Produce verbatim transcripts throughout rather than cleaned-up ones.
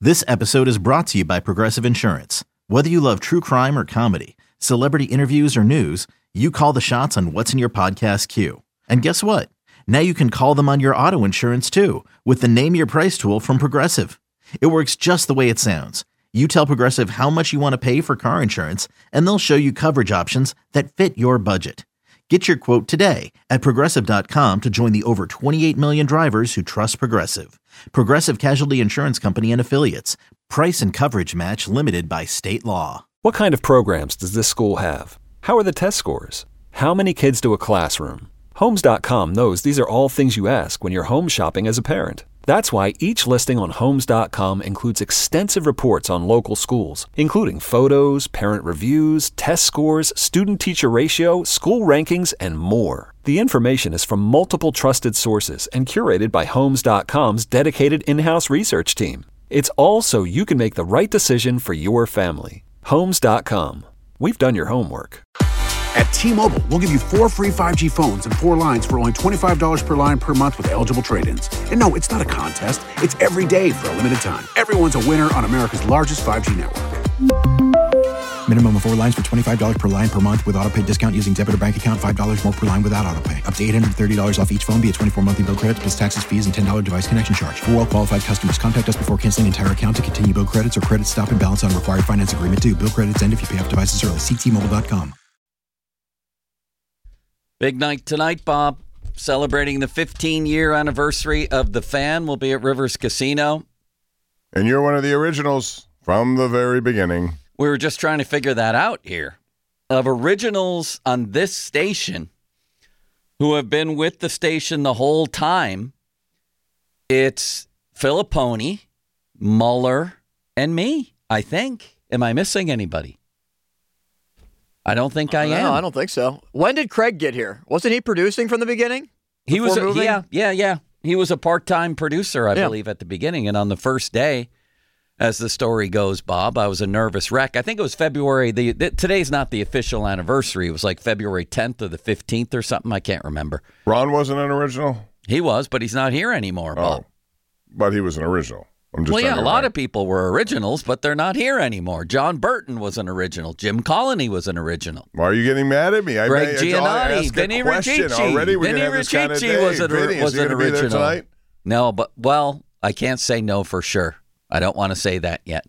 This episode is brought to you by Progressive Insurance. Whether you love true crime or comedy, celebrity interviews or news, you call the shots on what's in your podcast queue. And guess what? Now you can call them on your auto insurance too with the Name Your Price tool from Progressive. It works just the way it sounds. You tell Progressive how much you want to pay for car insurance, and they'll show you coverage options that fit your budget. Get your quote today at Progressive dot com to join the over twenty-eight million drivers who trust Progressive. Progressive Casualty Insurance Company and Affiliates. Price and coverage match limited by state law. What kind of programs does this school have? How are the test scores? How many kids to a classroom? Homes dot com knows these are all things you ask when you're home shopping as a parent. That's why each listing on Homes dot com includes extensive reports on local schools, including photos, parent reviews, test scores, student-teacher ratio, school rankings, and more. The information is from multiple trusted sources and curated by Homes dot com's dedicated in-house research team. It's all so you can make the right decision for your family. Homes dot com. We've done your homework. At T-Mobile, we'll give you four free five G phones and four lines for only twenty-five dollars per line per month with eligible trade-ins. And no, it's not a contest. It's every day for a limited time. Everyone's a winner on America's largest five G network. Minimum of four lines for twenty-five dollars per line per month with autopay discount using debit or bank account. five dollars more per line without autopay. Up to eight hundred thirty dollars off each phone via twenty-four monthly bill credits plus taxes, fees, and ten dollars device connection charge. For well-qualified customers, contact us before canceling entire account to continue bill credits or credit stop and balance on required finance agreement due. Bill credits end if you pay off devices early. See T Mobile dot com. Big night tonight, Bob. Celebrating the fifteen-year anniversary of The Fan. We'll be at Rivers Casino. And you're one of the originals from the very beginning. We were just trying to figure that out here. Of originals on this station who have been with the station the whole time, it's Filipponi, Muller, and me, I think. Am I missing anybody? I don't think I, I am. No, I don't think so. When did Craig get here? Wasn't he producing from the beginning? He was, a, moving? yeah, yeah, yeah. He was a part-time producer, I yeah. believe, at the beginning. And on the first day, as the story goes, Bob, I was a nervous wreck. I think it was February. The, the Today's not the official anniversary. It was like February tenth or the fifteenth or something. I can't remember. Ron wasn't an original? He was, but he's not here anymore, Bob. Oh, but he was an original. I'm just well, yeah, a lot right. of people were originals, but they're not here anymore. John Burton was an original. Jim Colony was an original. Why are you getting mad at me? I Greg may, Giannotti, Vinny Ricci. Already we Vinny have this kind of Ricci day. was an, Vinny, was is he an gonna be there original. tonight? No, but, well, I can't say no for sure. I don't want to say that yet.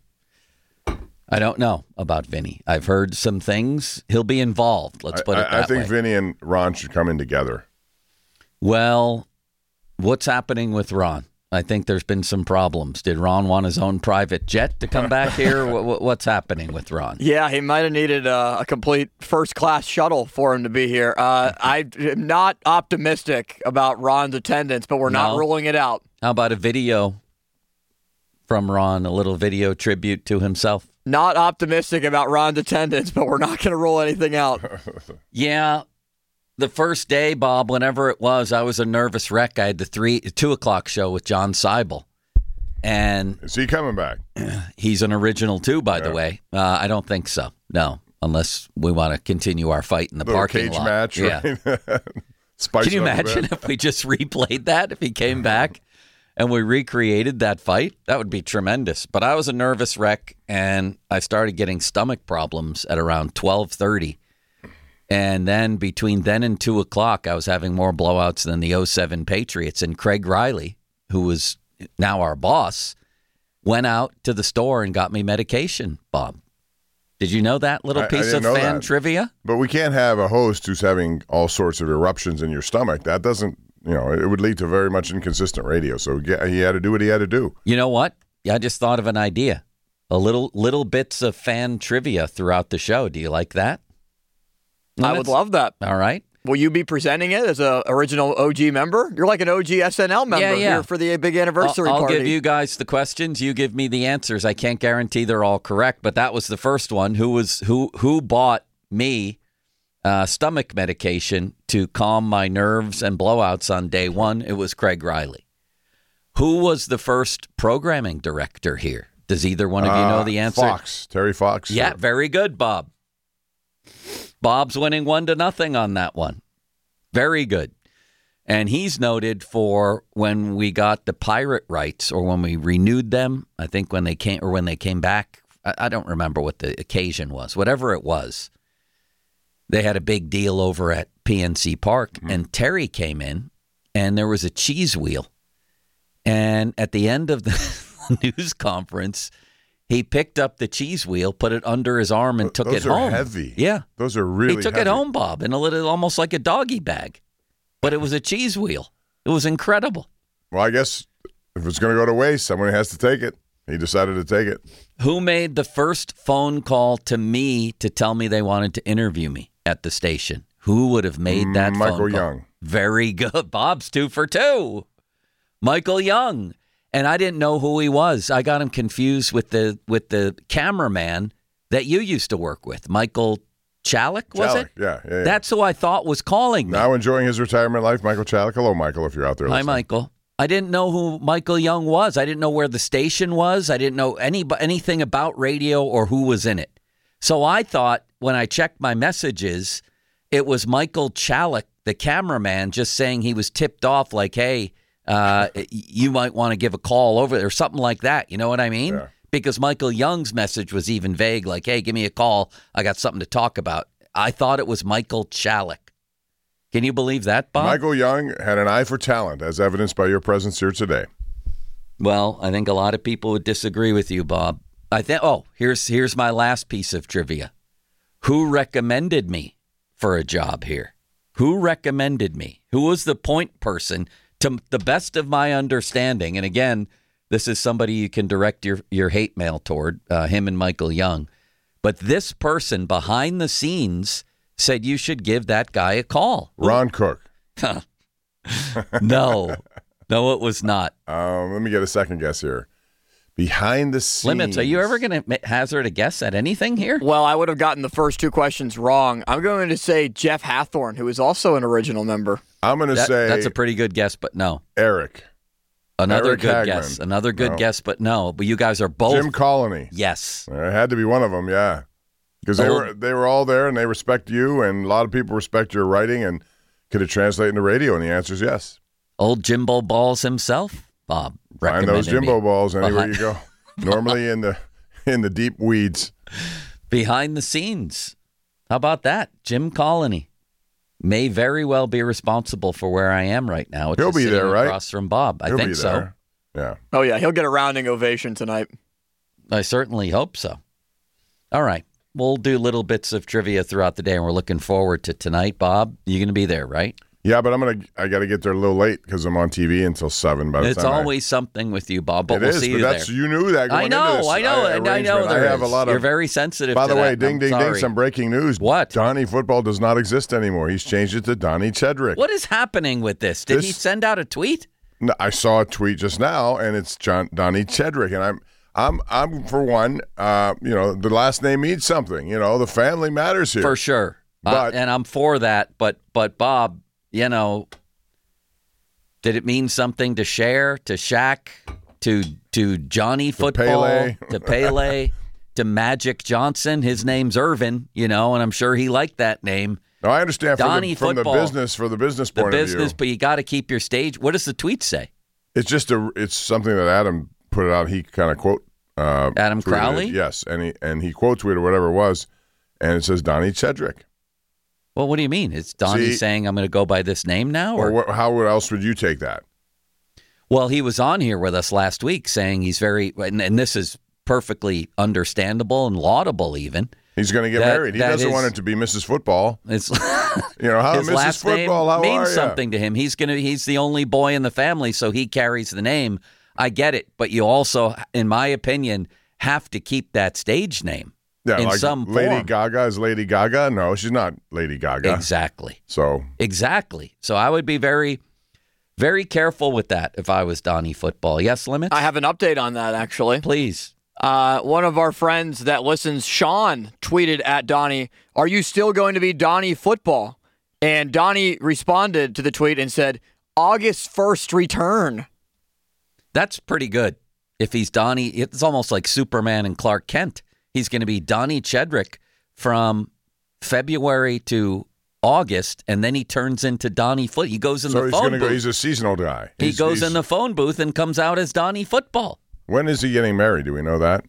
I don't know about Vinny. I've heard some things. He'll be involved. Let's put I, it that I think way. Vinny and Ron should come in together. Well, what's happening with Ron? I think there's been some problems. Did Ron want his own private jet to come back here? what, what's happening with Ron? Yeah, he might have needed a, a complete first-class shuttle for him to be here. Uh, I'm not optimistic about Ron's attendance, but we're no. not ruling it out. How about a video from Ron, a little video tribute to himself? Not optimistic about Ron's attendance, but we're not going to rule anything out. Yeah. The first day, Bob, whenever it was, I was a nervous wreck. I had the three, two o'clock show with John Seibel. And is he coming back? He's an original, too, by yeah. the way. Uh, I don't think so. No, unless we want to continue our fight in the Little parking cage lot. match, yeah. right? Spice Can you it up a imagine bit. if we just replayed that, if he came back and we recreated that fight? That would be tremendous. But I was a nervous wreck, and I started getting stomach problems at around twelve thirty. And then between then and two o'clock, I was having more blowouts than the oh seven Patriots. And Craig Riley, who was now our boss, went out to the store and got me medication, Bob. Did you know that little I, piece I of know fan that. trivia? But we can't have a host who's having all sorts of eruptions in your stomach. That doesn't, you know, it would lead to very much inconsistent radio. So yeah, he had to do what he had to do. You know what? I just thought of an idea. A little little bits of fan trivia throughout the show. Do you like that? I would love that. All right. Will you be presenting it as an original O G member? You're like an O G S N L member yeah, yeah. here for the big anniversary I'll, I'll party. give you guys the questions. You give me the answers. I can't guarantee they're all correct, but that was the first one. Who was who? Who bought me uh, stomach medication to calm my nerves and blowouts on day one? It was Craig Riley. Who was the first programming director here? Does either one of you know Uh, the answer? Fox, Terry Fox. Yeah, or- very good, Bob. Bob's winning one to nothing on that one. Very good. And he's noted for when we got the pirate rights or when we renewed them. I think when they came or when they came back. I, I don't remember what the occasion was. Whatever it was, they had a big deal over at P N C Park. Mm-hmm. And Terry came in and there was a cheese wheel. And at the end of the news conference, he picked up the cheese wheel, put it under his arm, and took Those it are home. Heavy. Yeah, those are really. He took heavy. it home, Bob, in a little, almost like a doggy bag, but it was a cheese wheel. It was incredible. Well, I guess if it's going to go to waste, someone has to take it. He decided to take it. Who made the first phone call to me to tell me they wanted to interview me at the station? Who would have made that Michael phone call? Young. Very good. Bob's two for two. Michael Young. And I didn't know who he was. I got him confused with the with the cameraman that you used to work with, Michael Chalik, was Chalik, it? Yeah, yeah, yeah. That's who I thought was calling me. Now enjoying his retirement life, Michael Chalik. Hello, Michael, if you're out there Hi, listening. Michael. I didn't know who Michael Young was. I didn't know where the station was. I didn't know any anything about radio or who was in it. So I thought when I checked my messages, it was Michael Chalik, the cameraman, just saying he was tipped off like, hey, uh, you might want to give a call over there or something like that. You know what I mean? Yeah. Because Michael Young's message was even vague, like, hey, give me a call. I got something to talk about. I thought it was Michael Chalik. Can you believe that, Bob? Michael Young had an eye for talent, as evidenced by your presence here today. Well, I think a lot of people would disagree with you, Bob. I think. Oh, here's here's my last piece of trivia. Who recommended me for a job here? Who recommended me? Who was the point person? To the best of my understanding, and again, this is somebody you can direct your, your hate mail toward, uh, him and Michael Young. But this person behind the scenes said you should give that guy a call. Ron Cook. No. No, it was not. Um, let me get a second guess here. Behind the scenes. Limits, are you ever going to hazard a guess at anything here? Well, I would have gotten the first two questions wrong. I'm going to say Jeff Hathorn, who is also an original member. I'm going to That- say that's a pretty good guess, but no. Eric. Another Eric good Hagman. guess. Another good No. guess, but no. But you guys are both. Jim Colony. Yes. It had to be one of them, yeah. Because they Oh. were they were all there and they respect you, and a lot of people respect your writing, and could it translate into radio? And the answer is yes. Old Jimbo Balls himself, Bob. Find those recommended Jimbo me. balls anywhere Behind- you go. Normally in the in the deep weeds. Behind the scenes. How about that? Jim Colony may very well be responsible for where I am right now. which He'll is be sitting there, right? Across from Bob. I He'll think be so. there. Yeah. Oh, yeah, he'll get a rounding ovation tonight. I certainly hope so. All right. We'll do little bits of trivia throughout the day, and we're looking forward to tonight. Bob, you're going to be there, right? Yeah, but I'm gonna. I got to get there a little late because I'm on T V until seven. By the It's time I- always something with you, Bob, but It we'll is, see but you that's there. you knew that. Going I know, into this, I know, and I know arrangement. there I have is. a lot of. You're very sensitive. By to the way, that. ding, I'm ding, sorry. ding! Some breaking news. What? Donnie Football does not exist anymore. He's changed it to Donnie Chedrick. What is happening with this? Did he This- send out a tweet? No, I saw a tweet just now, and it's John Donnie Chedrick, and I'm. I'm, I'm for one. Uh, you know, the last name means something. You know, the family matters here. For sure. Uh, But- and I'm for that. But, but Bob, you know, did it mean something to Cher, to Shaq, to to Johnny Football, Pele. to Pele, to Magic Johnson? His name's Irvin, you know, and I'm sure he liked that name. No, I understand from, Donnie the, from the Football. business for the business The point business, of view. but you got to keep your stage. What does the tweet say? It's just a. It's something that Adam put it out. He kind of quote. Uh, Adam tweeted Crowley? it. Yes, and he and he quote tweeted or whatever it was, and it says Donnie Chedrick. Well, what do you mean? It's Donnie See- saying I'm going to go by this name now? Or Or, what, how else would you take that? well, he was on here with us last week saying he's very, and, and this is perfectly understandable and laudable even. He's going to get That- married. He that doesn't is- want it to be Missus Football. It's You know how his Missus last Football. name How means are ya? something to him. He's gonna. He's the only boy in the family, so he carries the name. I get it, but you also, in my opinion, have to keep that stage name Yeah, in like some Lady form. Gaga is Lady Gaga. No, she's not Lady Gaga. Exactly. So Exactly. So I would be very, very careful with that if I was Donnie Football. Yes, Limits? I have an update on that, actually. Please. Uh, one of our friends that listens, Sean, tweeted at Donnie, "Are you still going to be Donnie Football?" And Donnie responded to the tweet and said, "August first return." That's pretty good. If he's Donnie, it's almost like Superman and Clark Kent. He's going to be Donnie Chedrick from February to August, and then he turns into Donnie Foot. He goes in so the he's phone gonna booth. Go, he's a seasonal guy. He He's, goes he's, in the phone booth and comes out as Donnie Football. When is he getting married? Do we know that?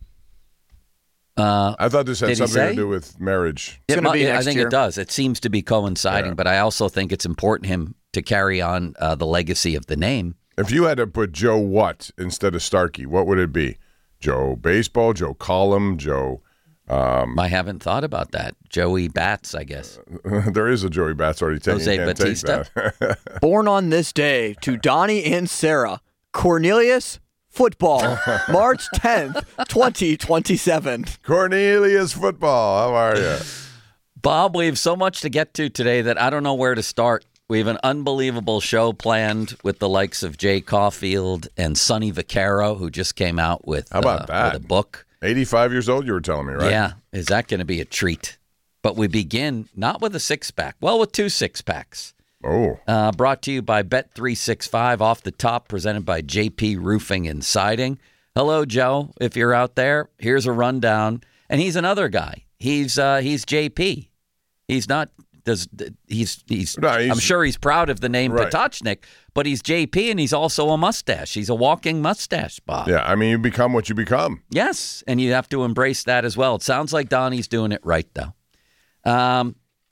Uh, I thought this had did he something say? to do with marriage. It's It gonna mu- be I next think year. it does. It seems to be coinciding, Yeah. but I also think it's important him to carry on uh, the legacy of the name. If you had to put Joe what instead of Starkey, what would it be? Joe Baseball, Joe Column, Joe... Um, I haven't thought about that. Joey Bats, I guess. there is a Joey Bats already taken. Jose You can't take Batista? that. Born on this day to Donnie and Sarah, Cornelius Football, March tenth, twenty twenty-seven. Cornelius Football, how are you? Bob, we have so much to get to today that I don't know where to start. We have an unbelievable show planned with the likes of Jay Caulfield and Sonny Vaccaro, who just came out with, How about uh, that? with a book. eighty-five years old, you were telling me, right? Yeah. Is that going to be a treat? But we begin not with a six-pack, well, with two six-packs. Oh. Uh, brought to you by Bet three sixty-five, off the top, presented by J P Roofing and Siding. Hello, Joe. If you're out there, here's a rundown. And he's another guy. He's uh, he's J P. He's not. Does he's he's, No, he's- I'm sure he's proud of the name Right. Potocznik, but he's J P and he's also a mustache. He's a walking mustache, Bob. Yeah, I mean, you become what you become. Yes, and you have to embrace that as well. It sounds like Donnie's doing it right, though. Um,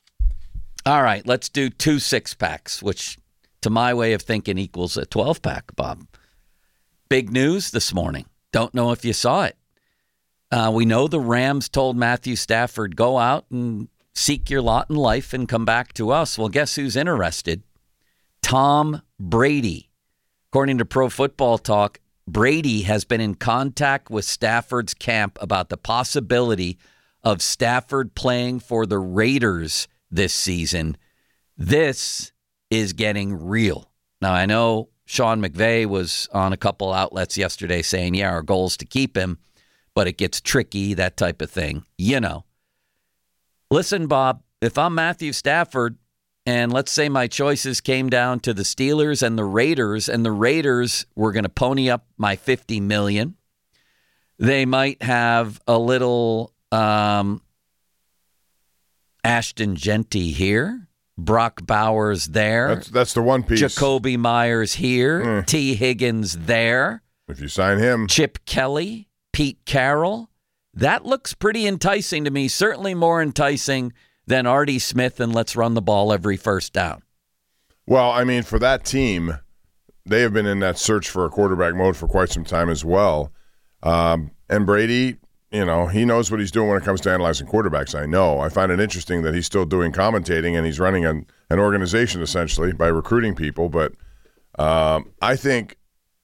all right, let's do two six-packs, which, to my way of thinking, equals a twelve-pack, Bob. Big news this morning. Don't know if you saw it. Uh, we know the Rams told Matthew Stafford, go out and seek your lot in life and come back to us. Well, guess who's interested? Tom Brady. According to Pro Football Talk, Brady has been in contact with Stafford's camp about the possibility of Stafford playing for the Raiders this season. This is getting real. Now, I know Sean McVay was on a couple outlets yesterday saying, yeah, our goal is to keep him, but it gets tricky, that type of thing. You know. Listen, Bob, if I'm Matthew Stafford, and let's say my choices came down to the Steelers and the Raiders, and the Raiders were going to pony up my fifty million dollars, they might have a little um, Ashton Genty here, Brock Bowers there, That's that's the one piece. Jacoby Myers here, Mm. T. Higgins there, If you sign him, Chip Kelly, Pete Carroll. That looks pretty enticing to me, certainly more enticing than Artie Smith and let's run the ball every first down. well, I mean, for that team, they have been in that search for a quarterback mode for quite some time as well. Um, and Brady, you know, he knows what he's doing when it comes to analyzing quarterbacks. I know. I find it interesting that he's still doing commentating and he's running an, an organization essentially by recruiting people. But um, I think,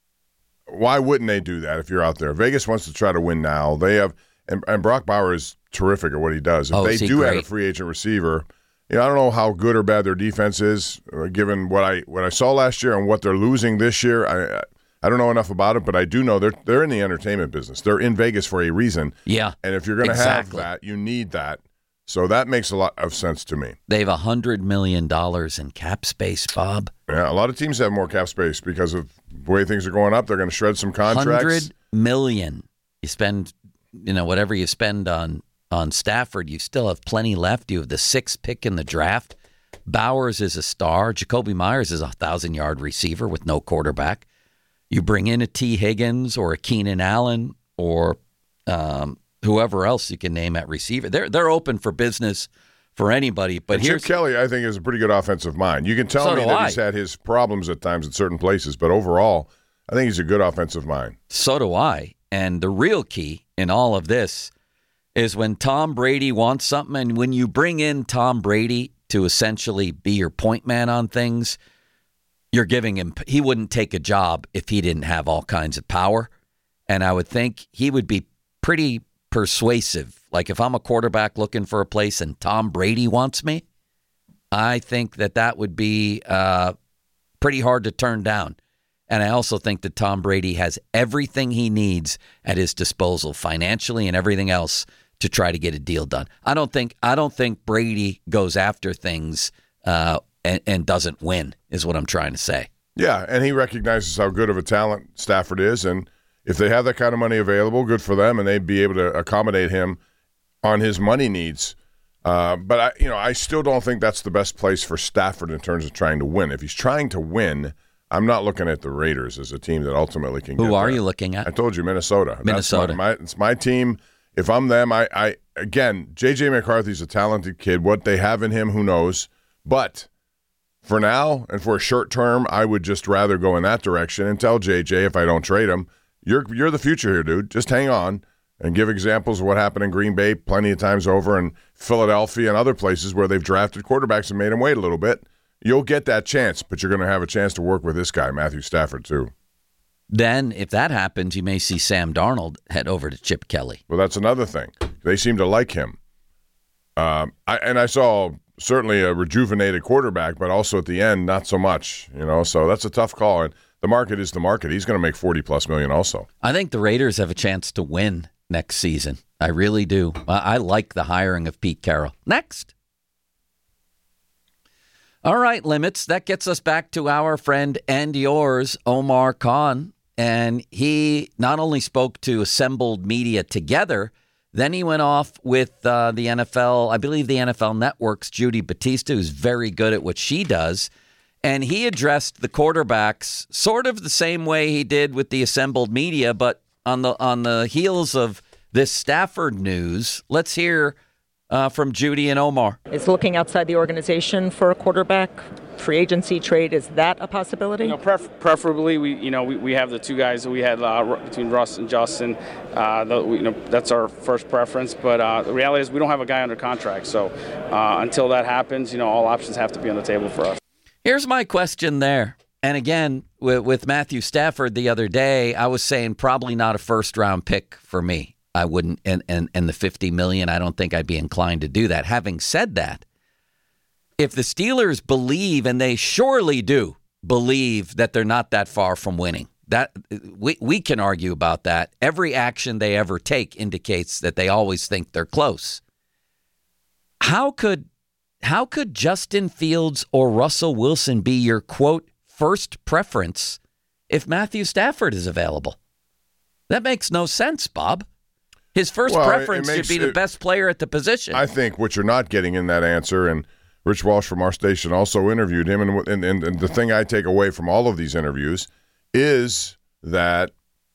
why wouldn't they do that if you're out there? Vegas wants to try to win now. They have, and, and Brock Bauer is terrific at what he does. If Oh, they is he do add a great? free agent receiver, you know, I don't know how good or bad their defense is, uh, given what I what I saw last year and what they're losing this year. I I don't know enough about it, but I do know they're they're in the entertainment business. They're in Vegas for a reason. Yeah. And if you're going to exactly. have that, you need that. So that makes a lot of sense to me. They have one hundred million dollars in cap space, Bob. Yeah, a lot of teams have more cap space because of the way things are going up. They're going to shred some contracts. one hundred million dollars. You spend, you know, whatever you spend on, on Stafford, you still have plenty left. You have the sixth pick in the draft. Bowers is a star. Jacoby Myers is a thousand-yard receiver with no quarterback. You bring in a T. Higgins or a Keenan Allen or um, whoever else you can name at receiver. They're they're open for business for anybody. But And here's Chip Kelly, I think, is a pretty good offensive mind. You can tell So me do that I. he's had his problems at times at certain places, but overall, I think he's a good offensive mind. So do I. And the real key in all of this is when Tom Brady wants something, and when you bring in Tom Brady to essentially be your point man on things, you're giving him, he wouldn't take a job if he didn't have all kinds of power. And I would think he would be pretty persuasive. Like if I'm a quarterback looking for a place and Tom Brady wants me, I think that that would be uh, pretty hard to turn down. And I also think that Tom Brady has everything he needs at his disposal financially and everything else to try to get a deal done. I don't think I don't think Brady goes after things uh, and, and doesn't win, is what I'm trying to say. Yeah, and he recognizes how good of a talent Stafford is, and if they have that kind of money available, good for them, and they'd be able to accommodate him on his money needs. Uh, but I, you know, I still don't think that's the best place for Stafford in terms of trying to win. If he's trying to win, I'm not looking at the Raiders as a team that ultimately can. Who get are there. you looking at? I told you Minnesota. Minnesota. That's my, my, it's my team. If I'm them, I, I again, J J McCarthy's a talented kid. What they have in him, who knows? But for now and for a short term, I would just rather go in that direction and tell J J, if I don't trade him, you're you're the future here, dude. Just hang on. And give examples of what happened in Green Bay plenty of times over, and Philadelphia and other places where they've drafted quarterbacks and made them wait a little bit. You'll get that chance, but you're going to have a chance to work with this guy, Matthew Stafford, too. Then, if that happens, you may see Sam Darnold head over to Chip Kelly. Well, that's another thing. They seem to like him. Um, I, and I saw certainly a rejuvenated quarterback, but also at the end, not so much. You know, so that's a tough call. And the market is the market. He's going to make forty plus million also. I think the Raiders have a chance to win next season. I really do. I like the hiring of Pete Carroll. Next. All right, Limits. That gets us back to our friend and yours, Omar Khan. And he not only spoke to assembled media together, then he went off with uh, the N F L, I believe the N F L Network's Judy Battista, who's very good at what she does. And he addressed the quarterbacks sort of the same way he did with the assembled media, but on the on the heels of this Stafford news. Let's hear uh, from Judy and Omar. Is looking outside the organization for a quarterback, free agency trade, is that a possibility? You know, pref- preferably, we you know we, we have the two guys that we had uh, between Russ and Justin. Uh, the, we, you know, that's our first preference. But uh, the reality is we don't have a guy under contract. So uh, until that happens, you know, all options have to be on the table for us. Here's my question there. And again, with, with Matthew Stafford the other day, I was saying probably not a first-round pick for me. I wouldn't, and, and, and the fifty million dollars, I don't think I'd be inclined to do that. Having said that, if the Steelers believe, and they surely do believe, that they're not that far from winning, that we, we can argue about that. Every action they ever take indicates that they always think they're close. How could how could Justin Fields or Russell Wilson be your, quote, first preference if Matthew Stafford is available? That makes no sense, Bob. His first well, preference makes, should be the it, best player at the position. I think what you're not getting in that answer, and Rich Walsh from our station also interviewed him, and, and, and, and the thing I take away from all of these interviews is that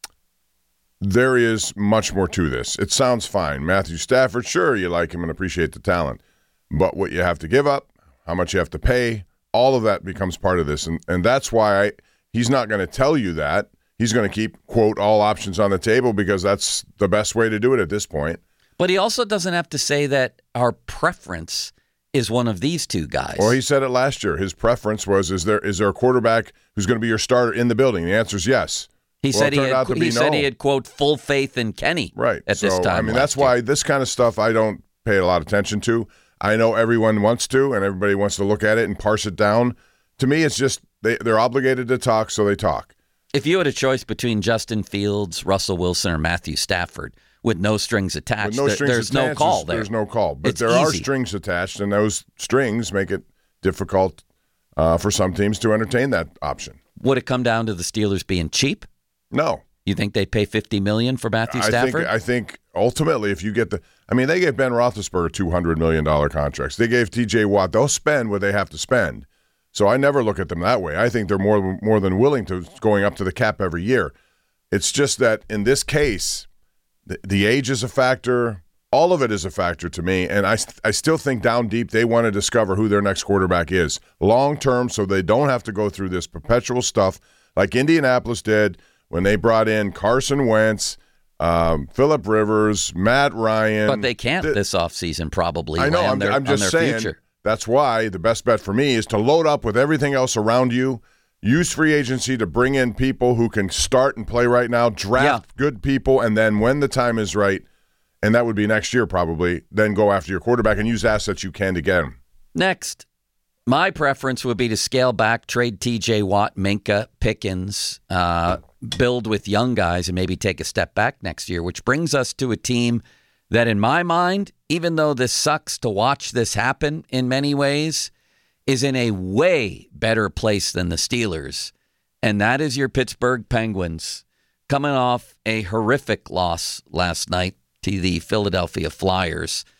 there is much more to this. It sounds fine. Matthew Stafford, sure, you like him and appreciate the talent, but what you have to give up, how much you have to pay, all of that becomes part of this, and, and that's why I, he's not going to tell you that. He's going to keep, quote, all options on the table because that's the best way to do it at this point. But he also doesn't have to say that our preference is one of these two guys. Well, he said it last year. His preference was, is there is there a quarterback who's going to be your starter in the building? The answer is yes. He well, said he had, he no. said he had, quote, full faith in Kenny right. at so, this time. I mean, that's why this kind of stuff I don't pay a lot of attention to. I know everyone wants to, and everybody wants to look at it and parse it down. To me, it's just they, they're obligated to talk, so they talk. If you had a choice between Justin Fields, Russell Wilson, or Matthew Stafford with no strings attached, with no there, strings there's attached, no call there. There's no call. But it's there easy. are strings attached, and those strings make it difficult uh, for some teams to entertain that option. Would it come down to the Steelers being cheap? No. You think they'd pay fifty million dollars for Matthew Stafford? I think, I think ultimately, if you get the – I mean, they gave Ben Roethlisberger two hundred million dollars contracts. They gave T J Watt – they'll spend what they have to spend. So I never look at them that way. I think they're more more than willing to going up to the cap every year. It's just that in this case, the, the age is a factor. All of it is a factor to me, and I, I still think down deep they want to discover who their next quarterback is long term, so they don't have to go through this perpetual stuff like Indianapolis did when they brought in Carson Wentz, um, Phillip Rivers, Matt Ryan. But they can't the, this offseason probably. I know. land I'm, their, I'm just on their saying. Future. That's why the best bet for me is to load up with everything else around you. Use free agency to bring in people who can start and play right now, draft yeah. good people, and then when the time is right, and that would be next year probably, then go after your quarterback and use assets you can to get him. Next, my preference would be to scale back, trade T J Watt, Minka, Pickens, uh, build with young guys, and maybe take a step back next year, which brings us to a team that in my mind, even though this sucks to watch this happen in many ways, is in a way better place than the Steelers, and that is your Pittsburgh Penguins, coming off a horrific loss last night to the Philadelphia Flyers.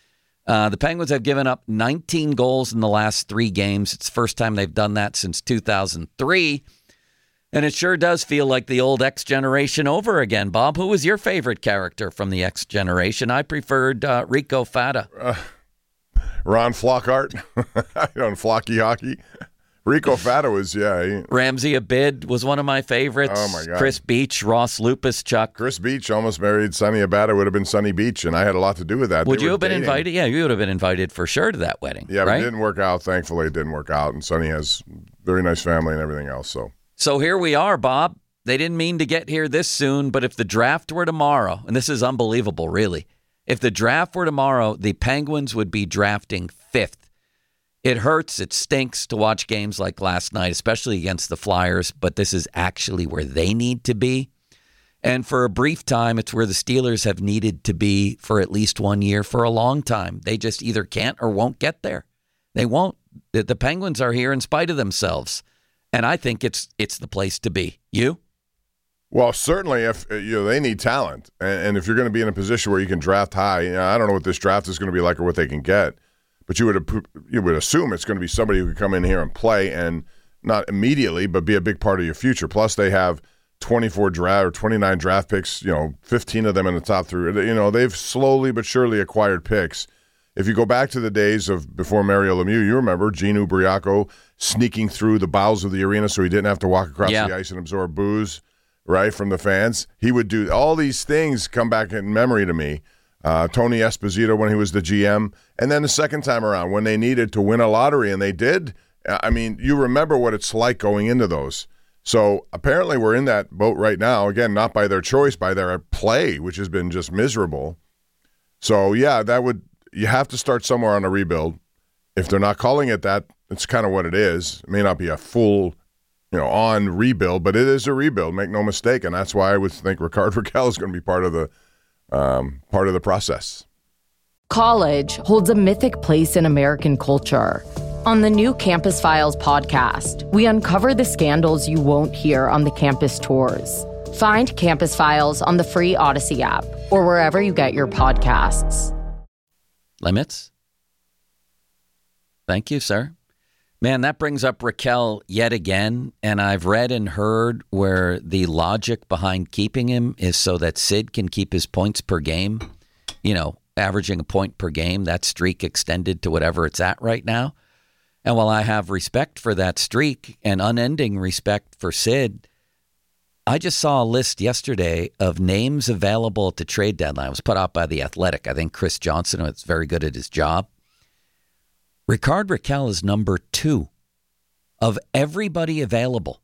Uh, the Penguins have given up nineteen goals in the last three games. It's the first time they've done that since two thousand three. And it sure does feel like the old X generation over again. Bob, who was your favorite character from the X generation? I preferred uh, Rico Fata. Uh, Ron Flockhart on Flocky Hockey. Rico Fata was, yeah. He, Ramsey Abid was one of my favorites. Oh, my God. Chris Beach, Ross Lupus, Chuck. Chris Beach almost married Sonny Abada. Would have been Sonny Beach, and I had a lot to do with that. Would They you were have been dating. invited? Yeah, you would have been invited for sure to that wedding. Yeah, but right? it didn't work out. Thankfully, it didn't work out, and Sonny has very nice family and everything else. So, So here we are, Bob. They didn't mean to get here this soon, but if the draft were tomorrow, and this is unbelievable, really, if the draft were tomorrow, the Penguins would be drafting fifth. It hurts, it stinks to watch games like last night, especially against the Flyers, but this is actually where they need to be. And for a brief time, it's where the Steelers have needed to be for at least one year for a long time. They just either can't or won't get there. They won't. The, the Penguins are here in spite of themselves. And I think it's it's the place to be. You? well, certainly, if you know they need talent, and, and if you're going to be in a position where you can draft high, you know, I don't know what this draft is going to be like or what they can get. But you would you would assume it's going to be somebody who can come in here and play, and not immediately, but be a big part of your future. Plus, they have twenty-four draft or twenty-nine draft picks. You know, fifteen of them in the top three. You know, they've slowly but surely acquired picks. If you go back to the days of before Mario Lemieux, you remember Gene Ubriaco sneaking through the bowels of the arena so he didn't have to walk across Yeah. the ice and absorb booze, right, from the fans. He would do all these things. Come back in memory to me. Uh, Tony Esposito when he was the G M. And then the second time around when they needed to win a lottery, and they did. I mean, you remember what it's like going into those. So apparently we're in that boat right now. Again, not by their choice, by their play, which has been just miserable. So, yeah, that would you have to start somewhere on a rebuild. If they're not calling it that, it's kind of what it is. It may not be a full, you know, on rebuild, but it is a rebuild. Make no mistake. And that's why I would think Rickard Rakell is going to be part of the Um, part of the process. College holds a mythic place in American culture. On the new Campus Files podcast, we uncover the scandals you won't hear on the campus tours. Find Campus Files on the free Odyssey app or wherever you get your podcasts. Limits? Thank you, sir. Man, that brings up Rakell yet again, and I've read and heard where the logic behind keeping him is so that Sid can keep his points per game, you know, averaging a point per game, that streak extended to whatever it's at right now. And while I have respect for that streak and unending respect for Sid, I just saw a list yesterday of names available at the trade deadline. It was put out by The Athletic. I think Chris Johnson was very good at his job. Rickard Rakell is number two of everybody available.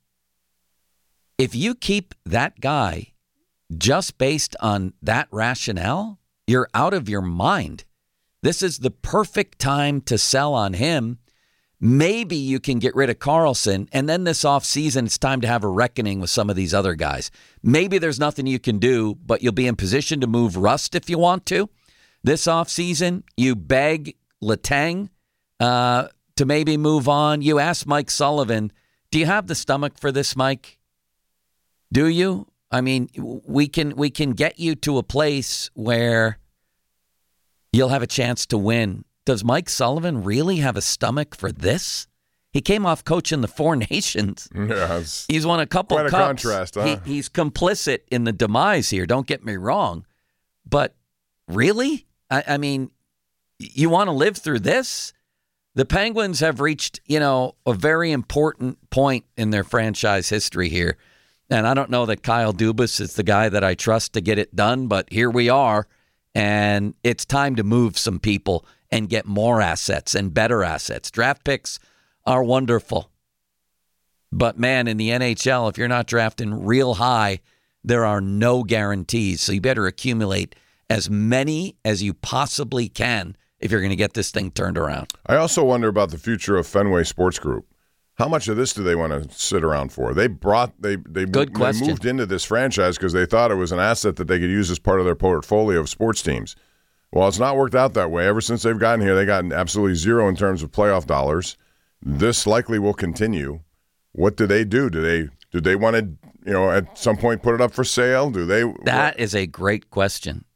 If you keep that guy just based on that rationale, you're out of your mind. This is the perfect time to sell on him. Maybe you can get rid of Carlson, and then this offseason, it's time to have a reckoning with some of these other guys. Maybe there's nothing you can do, but you'll be in position to move Rust if you want to. This offseason, you beg Letang Uh, to maybe move on. You ask Mike Sullivan, do you have the stomach for this, Mike? Do you? I mean, we can we can get you to a place where you'll have a chance to win. Does Mike Sullivan really have a stomach for this? He came off coaching the Four Nations. Yeah, he's won a couple quite a cups. contrast, huh? He, he's complicit in the demise here. Don't get me wrong. But really? I, I mean, you want to live through this? The Penguins have reached, you know, a very important point in their franchise history here. And I don't know that Kyle Dubas is the guy that I trust to get it done, but here we are. And it's time to move some people and get more assets and better assets. Draft picks are wonderful. But, man, in the N H L, if you're not drafting real high, there are no guarantees. So you better accumulate as many as you possibly can if you're going to get this thing turned around. I also wonder about the future of Fenway Sports Group. How much of this do they want to sit around for? They brought they they, Good they moved into this franchise because they thought it was an asset that they could use as part of their portfolio of sports teams. Well, it's not worked out that way. Ever since they've gotten here, they've gotten absolutely zero in terms of playoff dollars. This likely will continue. What do they do? Do they do they want to, you know, at some point put it up for sale? Do they? That is a great question.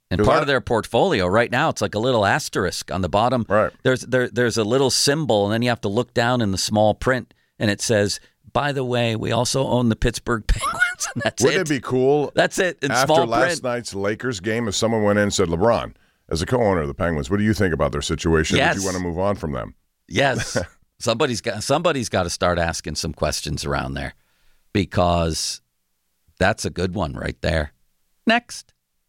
And part of their portfolio right now, it's like a little asterisk on the bottom. Right. There's there there's a little symbol, and then you have to look down in the small print, and it says, by the way, we also own the Pittsburgh Penguins, and that's Wouldn't it. it be cool? That's it, in after small last print. night's Lakers game, if someone went in and said, LeBron, as a co-owner of the Penguins, what do you think about their situation? Yes. Would you want to move on from them? Yes. somebody's got somebody's got to start asking some questions around there, because that's a good one right there. Next.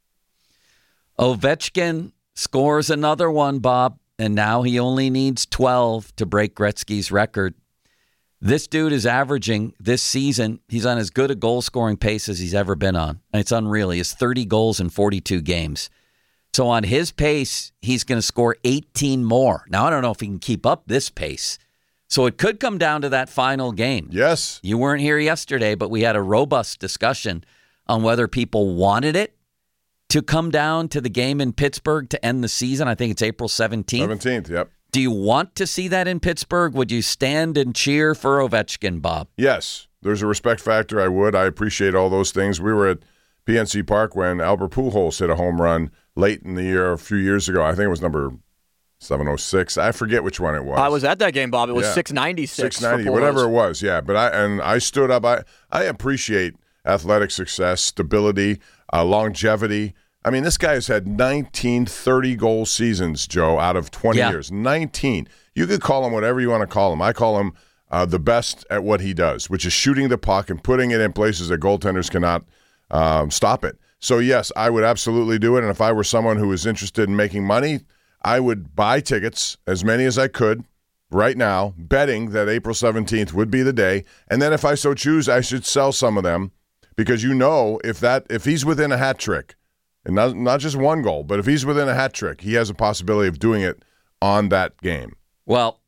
Ovechkin scores another one, Bob, and now he only needs twelve to break Gretzky's record. This dude is averaging this season, he's on as good a goal-scoring pace as he's ever been on. And it's unreal. He has thirty goals in forty-two games. So on his pace, he's going to score eighteen more. Now, I don't know if he can keep up this pace. So it could come down to that final game. Yes. You weren't here yesterday, but we had a robust discussion on whether people wanted it to come down to the game in Pittsburgh to end the season. I think it's April seventeenth. seventeenth, yep. Do you want to see that in Pittsburgh? Would you stand and cheer for Ovechkin, Bob? Yes. There's a respect factor. I would. I appreciate all those things. We were at P N C Park when Albert Pujols hit a home run late in the year a few years ago. I think it was number seven oh six. I forget which one it was. I was at that game, Bob. It was Yeah. six ninety-six. six ninety, whatever it was, yeah. But I and I stood up. I, I appreciate athletic success, stability, uh, longevity. I mean, this guy has had nineteen thirty-goal seasons, Joe, out of twenty Yeah. years. nineteen. You could call him whatever you want to call him. I call him uh, the best at what he does, which is shooting the puck and putting it in places that goaltenders cannot um, stop it. So, yes, I would absolutely do it. And if I were someone who was interested in making money, I would buy tickets, as many as I could, right now, betting that April seventeenth would be the day. And then if I so choose, I should sell some of them, because you know if that if he's within a hat trick, and not, not just one goal, but if he's within a hat trick, he has a possibility of doing it on that game. Well,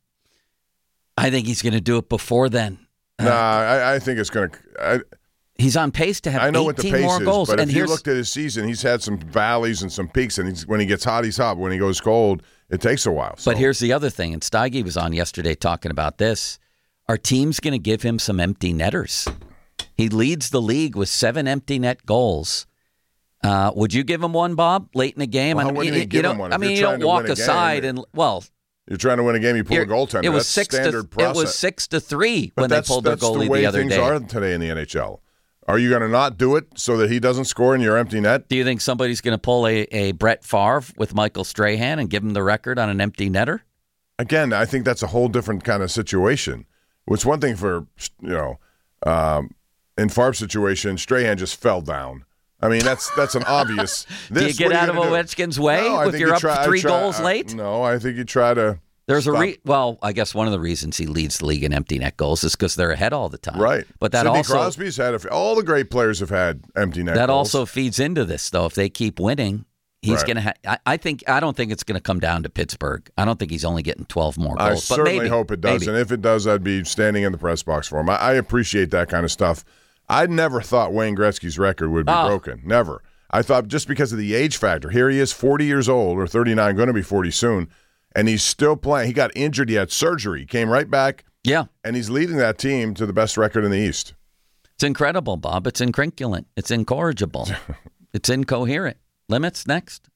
I think he's going to do it before then. Nah, I, I think it's going to – He's on pace to have I know what the eighteen pace more is, goals. but and if you here's, looked at his season, he's had some valleys and some peaks, and he's, when he gets hot, he's hot. When he goes cold, it takes a while. So. But here's the other thing, and Steige was on yesterday talking about this. Our team's going to give him some empty netters. He leads the league with seven empty net goals. Uh, would you give him one, Bob, late in the game? Well, I mean, wouldn't you, he give you him don't, one? I If mean, you're you trying don't to walk win a game, aside and, well, you're trying to win a game, you pull a goaltender. It was that's six standard to, process. It was six to three But when they that's, pulled their that's the goalie way the other things day. are today in the N H L. Are you going to not do it so that he doesn't score in your empty net? Do you think somebody's going to pull a, a Brett Favre with Michael Strahan and give him the record on an empty netter? Again, I think that's a whole different kind of situation. It's one thing for, you know, um, in Favre's situation, Strahan just fell down. I mean, that's that's an obvious. This, do you get what are out of gonna do? Ovechkin's way No, I if think you're you up try- I three try- goals I- late? No, I think you try to. There's stop. a re- well, I guess one of the reasons he leads the league in empty net goals is because they're ahead all the time. Right, But that Sidney also Crosby's had a, all the great players have had empty net. that goals. also feeds into this, though. If they keep winning, he's Right. going to. Ha- I, I think I don't think it's going to come down to Pittsburgh. I don't think he's only getting twelve more I goals. but certainly maybe, hope it does, maybe. and if it does, I'd be standing in the press box for him. I, I appreciate that kind of stuff. I never thought Wayne Gretzky's record would be Oh. broken. Never. I thought just because of the age factor. Here he is, forty years old, or thirty-nine, going to be forty soon, and he's still playing. He got injured. He had surgery. He came right back. Yeah. And he's leading that team to the best record in the East. It's incredible, Bob. It's incrinculant. It's incorrigible. It's incoherent. Limits next.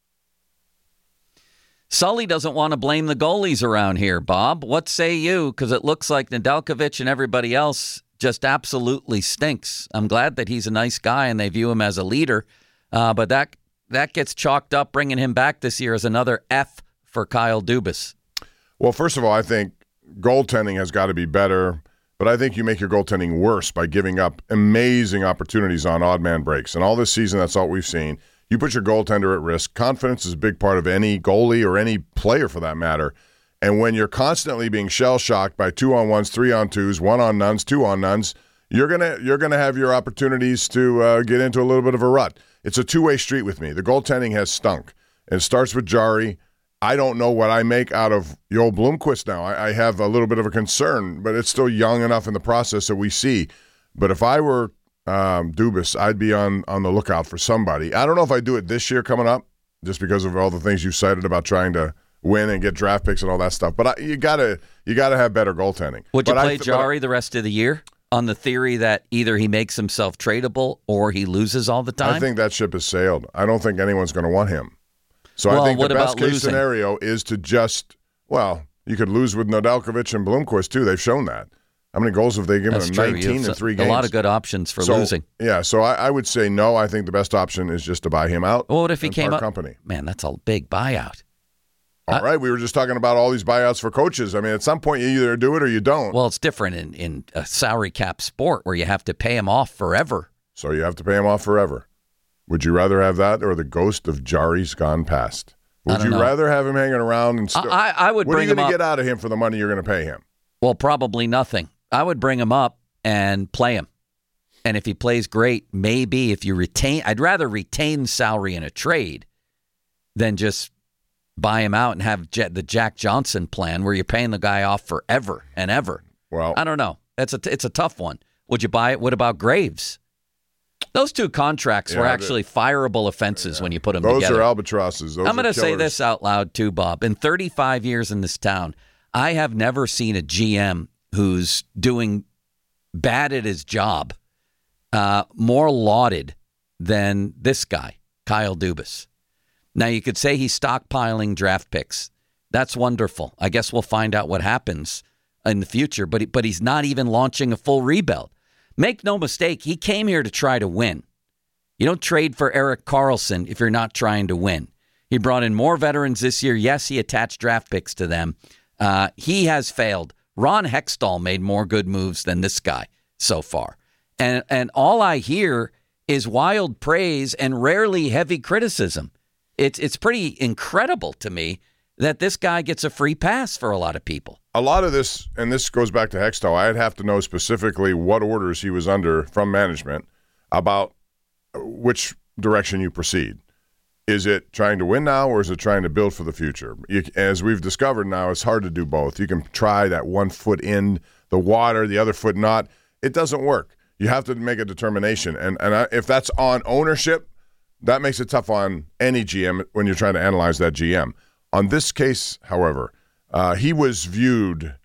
Sully doesn't want to blame the goalies around here, Bob. What say you? Because it looks like Nedeljkovic and everybody else just absolutely stinks. I'm glad that he's a nice guy and they view him as a leader, uh, but that that gets chalked up, bringing him back this year as another F for Kyle Dubas. Well, first of all, I think goaltending has got to be better, but I think you make your goaltending worse by giving up amazing opportunities on odd man breaks. And all this season, that's all we've seen. You put your goaltender at risk. Confidence is a big part of any goalie or any player for that matter. And when you're constantly being shell-shocked by two-on-ones, three-on-twos, one-on-nones, two-on-nones, you're gonna you're gonna have your opportunities to uh, get into a little bit of a rut. It's a two-way street with me. The goaltending has stunk. It starts with Jari. I don't know what I make out of Joel Blomqvist now. I, I have a little bit of a concern, but it's still young enough in the process that we see. But if I were um, Dubas, I'd be on, on the lookout for somebody. I don't know if I do it this year coming up, just because of all the things you cited about trying to win and get draft picks and all that stuff. But I, you gotta you gotta have better goaltending. Would you but play I, Jari the rest of the year? on the theory that either he makes himself tradable or he loses all the time? I think that ship has sailed. I don't think anyone's going to want him. So well, I think what the best about case losing? scenario is to just, well, you could lose with Nedeljkovic and Blomqvist, too. They've shown that. How many goals have they given That's him? true. nineteen You've in three a games. A lot of good options for so, losing. Yeah, so I, I would say no. I think the best option is just to buy him out. Well, what if he and came part up? Company. Man, that's a big buyout. All I, right, we were just talking about all these buyouts for coaches. I mean, at some point, you either do it or you don't. Well, it's different in, in a salary cap sport where you have to pay him off forever. So you have to pay him off forever. Would you rather have that or the ghost of Jari's gone past? Would you know. rather have him hanging around and still? I, I would what bring are you him going up. to get out of him for the money you're going to pay him? Well, probably nothing. I would bring him up and play him. And if he plays great, maybe if you retain, I'd rather retain salary in a trade than just buy him out and have J- the Jack Johnson plan where you're paying the guy off forever and ever. Well, I don't know. It's a, it's a tough one. Would you buy it? What about Graves? Those two contracts Yeah, were actually fireable offenses yeah. when you put them Those together. Those are albatrosses. Those I'm going to say killers. this out loud too, Bob. In thirty-five years in this town, I have never seen a G M who's doing bad at his job uh, more lauded than this guy, Kyle Dubas. Now, you could say he's stockpiling draft picks. That's wonderful. I guess we'll find out what happens in the future, but he, but he's not even launching a full rebuild. Make no mistake, he came here to try to win. You don't trade for Erik Karlsson if you're not trying to win. He brought in more veterans this year. Yes, he attached draft picks to them. Uh, he has failed. Ron Hextall made more good moves than this guy so far. And and all I hear is wild praise and rarely heavy criticism. It's it's pretty incredible to me that this guy gets a free pass for a lot of people. A lot of this, and this goes back to Hextall, I'd have to know specifically what orders he was under from management about which direction you proceed. Is it trying to win now or is it trying to build for the future? You, as we've discovered now, it's hard to do both. You can try that one foot in the water, the other foot not. It doesn't work. You have to make a determination. And, and I, if that's on ownership, that makes it tough on any G M when you're trying to analyze that G M. On this case, however, uh, he was viewed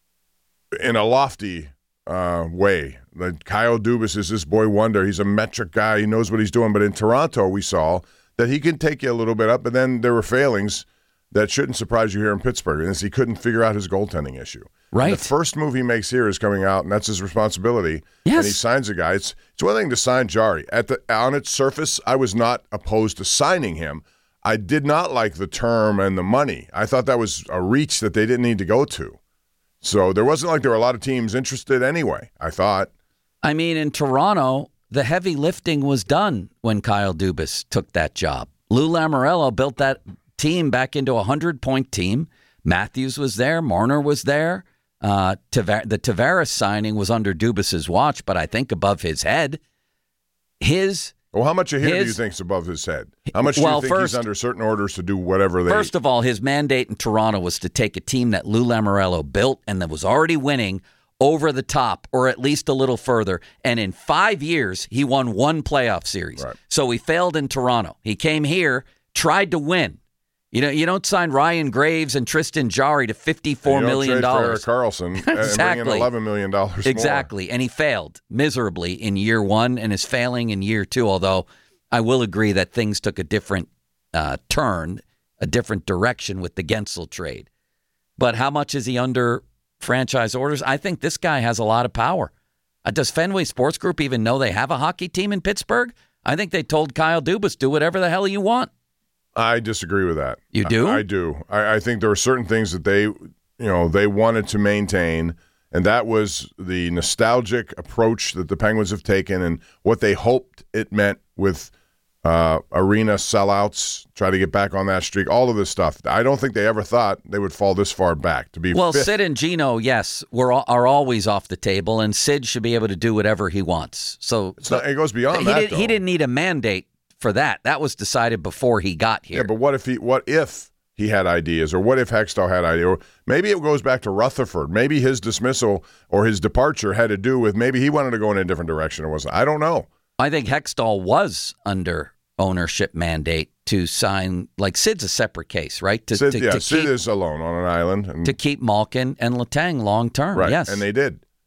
in a lofty uh, way. Like Kyle Dubas is this boy wonder. He's a metric guy. He knows what he's doing. But in Toronto, we saw that he can take you a little bit up, but then there were failings that shouldn't surprise you here in Pittsburgh, and he couldn't figure out his goaltending issue. Right. And the first move he makes here is coming out, and that's his responsibility. Yes. And he signs a guy. It's, it's one thing to sign Jari. At the on its surface, I was not opposed to signing him. I did not like the term and the money. I thought that was a reach that they didn't need to go to. So there wasn't like there were a lot of teams interested anyway, I thought. I mean, in Toronto, the heavy lifting was done when Kyle Dubas took that job. Lou Lamoriello built that team back into a hundred-point team. Matthews was there. Marner was there. Uh, Tavar- the Tavares signing was under Dubas's watch, but I think above his head. His Well, how much of here his, do you think is above his head? How much do well, you think first, he's under certain orders to do whatever they... First of all, his mandate in Toronto was to take a team that Lou Lamoriello built and that was already winning over the top, or at least a little further. And in five years, he won one playoff series. Right. So he failed in Toronto. He came here, tried to win. You know, you don't sign Ryan Graves and Tristan Jarry to fifty-four million dollars. You don't trade for Erik Karlsson exactly. and bring in eleven million dollars Exactly. more. And he failed miserably in year one and is failing in year two, although I will agree that things took a different uh, turn, a different direction with the Gensel trade. But how much is he under franchise orders? I think this guy has a lot of power. Uh, does Fenway Sports Group even know they have a hockey team in Pittsburgh? I think they told Kyle Dubas, do whatever the hell you want. I disagree with that. You do? I, I do. I, I think there were certain things that they, you know, they wanted to maintain, and that was the nostalgic approach that the Penguins have taken and what they hoped it meant with uh, arena sellouts, try to get back on that streak, all of this stuff. I don't think they ever thought they would fall this far back to be Well, fifth. Sid and Gino, yes, were are always off the table, and Sid should be able to do whatever he wants. So, It's not, it goes beyond he, that, did, though. he didn't need a mandate for that. That was decided before he got here. Yeah, but what if he what if he had ideas, or what if Hextall had ideas, or maybe it goes back to Rutherford. Maybe his dismissal or his departure had to do with maybe he wanted to go in a different direction or wasn't. I don't know. I think Hextall was under ownership mandate to sign, like Sid's a separate case, right? To, Sid, to, yeah, to Sid keep, is alone on an island. And, to keep Malkin and Letang long term, right, yes. and they did.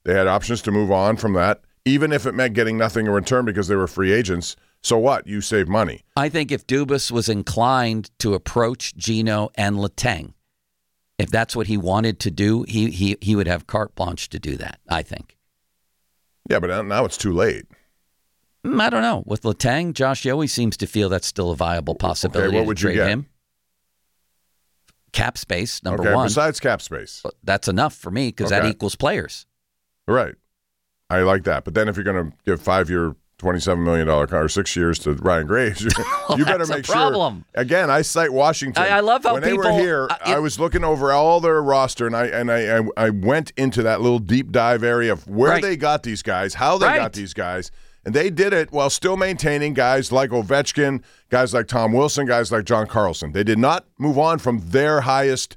They had options to move on from that, even if it meant getting nothing in return because they were free agents. So what? You save money. I think if Dubas was inclined to approach Gino and Letang, if that's what he wanted to do, he he he would have carte blanche to do that, I think. Yeah, but now it's too late. I don't know. With Letang, Josh Yohe seems to feel that's still a viable possibility. Okay, what would to trade you get? him. Cap space, number okay, one. Besides cap space. That's enough for me because okay. that equals players. Right. I like that. But then if you're going to give five-year, twenty-seven million dollars car, or six years to Ryan Graves, you, well, you better that's make a problem. sure. Again, I cite Washington. I, I love how when people. they were here, uh, I was looking over all their roster, and I and I, I, I went into that little deep dive area of where right. they got these guys, how they right. got these guys. And they did it while still maintaining guys like Ovechkin, guys like Tom Wilson, guys like John Carlson. They did not move on from their highest,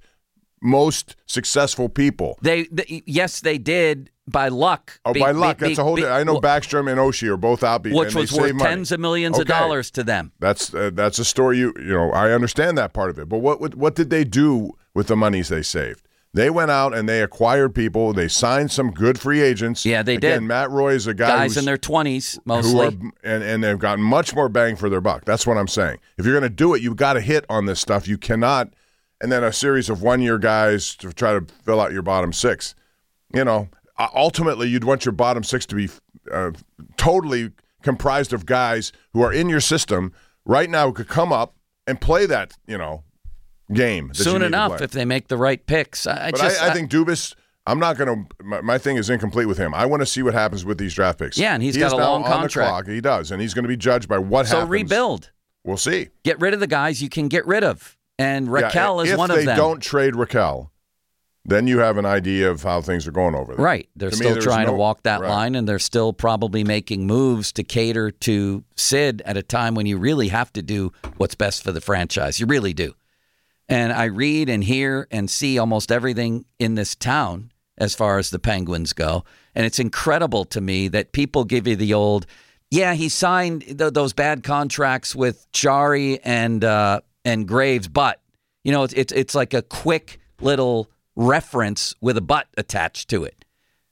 most successful people. They, they yes, they did by luck. Oh, be, by luck. Be, that's a whole. be, I know Backstrom and Oshie are both out, which was worth tens of millions okay. of dollars to them. That's uh, that's a story. You you know, I understand that part of it. But what what, what did they do with the monies they saved? They went out and they acquired people. They signed some good free agents. Yeah, they Again, did. Matt Roy is a guy guys who's, in their twenties mostly, who are, and and they've gotten much more bang for their buck. That's what I'm saying. If you're going to do it, you've got to hit on this stuff. You cannot, and then a series of one-year guys to try to fill out your bottom six. You know, ultimately, you'd want your bottom six to be uh, totally comprised of guys who are in your system right now who could come up and play that. You know. Game that soon enough play. if they make the right picks. I, but just, I, I think Dubas. I'm not going to. My, my thing is incomplete with him. I want to see what happens with these draft picks. Yeah, and he's he got is a now long on contract. The clock. He does, and he's going to be judged by what so happens. So rebuild. We'll see. Get rid of the guys you can get rid of, and Raquel yeah, is one of them. If they don't trade Raquel, then you have an idea of how things are going over there. Right. They're to still me, trying no, to walk that right. line, and they're still probably making moves to cater to Sid at a time when you really have to do what's best for the franchise. You really do. And I read and hear and see almost everything in this town as far as the Penguins go. And it's incredible to me that people give you the old, yeah, he signed th- those bad contracts with Chari and uh, and Graves, but, you know, it's, it's it's like a quick little reference with a but attached to it.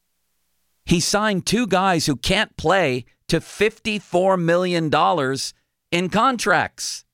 He signed two guys who can't play to fifty-four million dollars in contracts.